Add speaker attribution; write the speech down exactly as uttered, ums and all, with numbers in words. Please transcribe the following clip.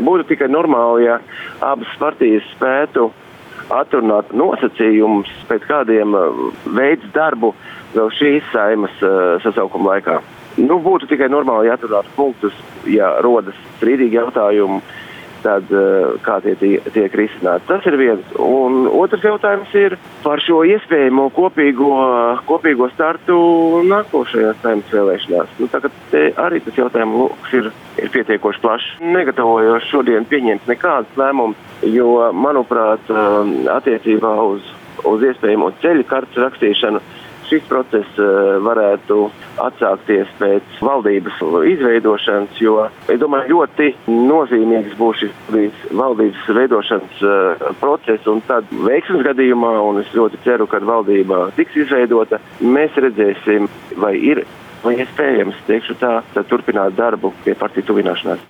Speaker 1: Būtu tikai normāli, ja abas partijas spētu atrunāt nosacījumus, pēc kādiem veids darbu vēl šīs Saimas sasaukuma laikā. Nu, būtu tikai normāli, ja atrunātu punktus, ja rodas strīdīgi jautājumi, tad kā tie tiek risināti. Tas ir viens. Un otrs jautājums ir par šo iespējamo kopīgo, kopīgo startu nākošajās Saimas vēlēšanās. Nu, tagad te arī tas jautājums loks ir, ir pietiekoši plašs. Negatavojos šodien pieņemt nekādas lēmumus, jo, manuprāt, attiecībā uz, uz iespējamo ceļu kartes rakstīšanu šis process varētu atsākties pēc valdības izveidošanas, jo, es domāju, ļoti nozīmīgs būs šis valdības veidošanas process, un tad veiksmes gadījumā, un es ļoti ceru, ka valdība tiks izveidota, mēs redzēsim, vai ir, vai iespējams, teikšu tā, tad turpināt darbu pie partiju tuvināšanās.